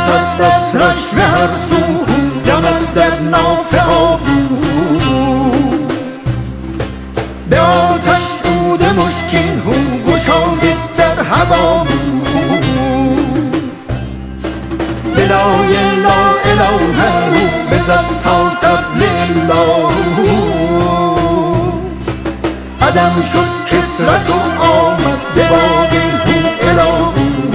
صد قطرش به هر سو دمد در ناف آبرو به آتش عود مشکین هو گشاده در هوا به لای لا اله رو بزد تا طبل الله عدم شد کسرت و آمد به باغ هو اله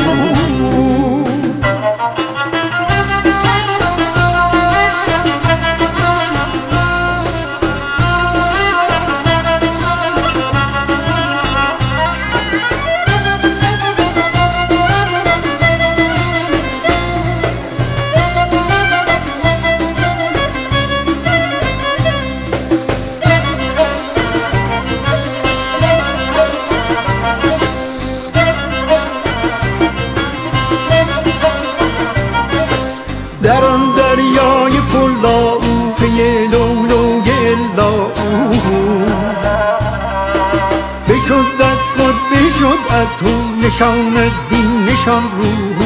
در آن دریای پلا پی لولوی الا بشد از خود بشد از هو نشان از بین نشان رو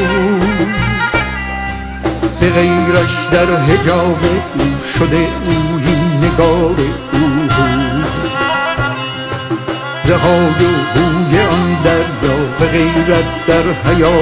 به غیرش در حجاب او شده اویی نگار او زهای و هوی آن دریا به غیرت در حیا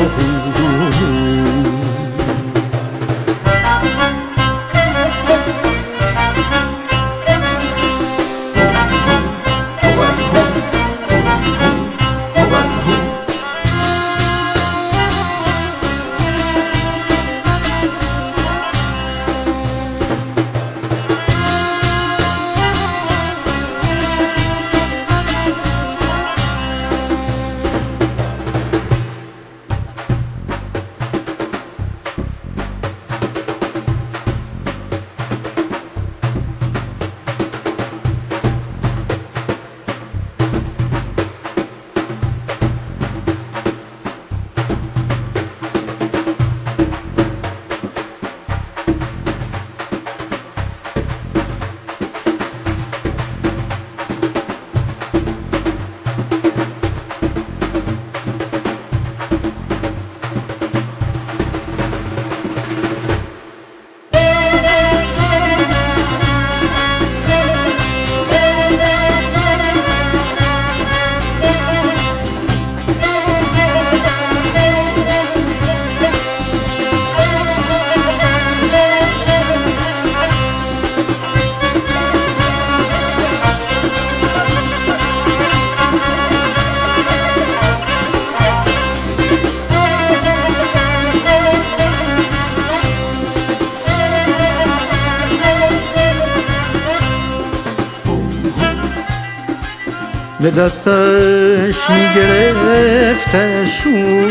به دستش میگرفتش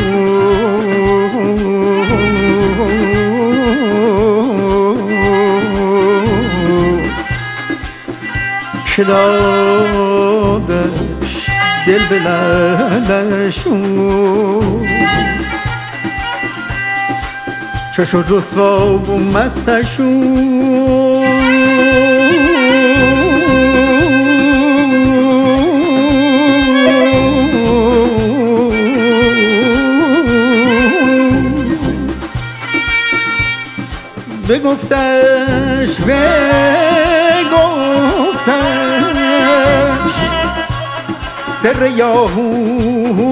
که دادش دل به لعلش چه شد رسوا و مستش بگفتش سر یاهو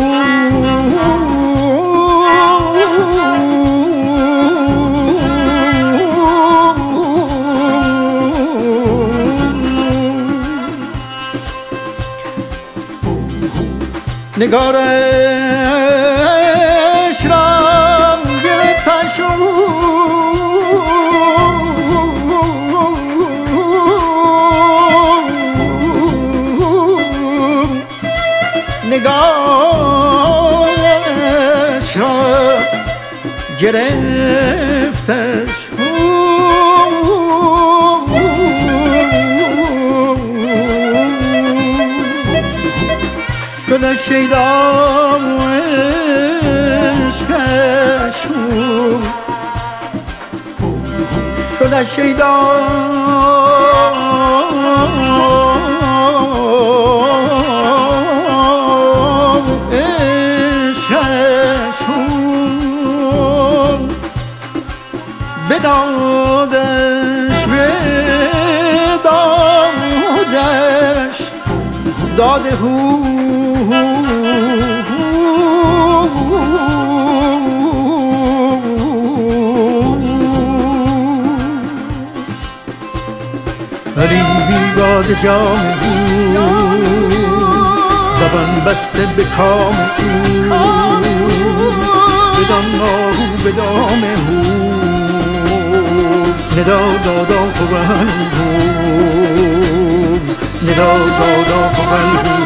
نگارش را گرفتش نگارش را گرفتش شده شیدا عشقش شده شیدا به دادش به دادش داده هو غریبی باد جام زبان بسته به کام بدان آهو به دام هو ندا دادا خوبن هو ندا دادا خوبن هو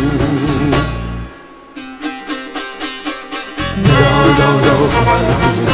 ندا دادا خوبن هو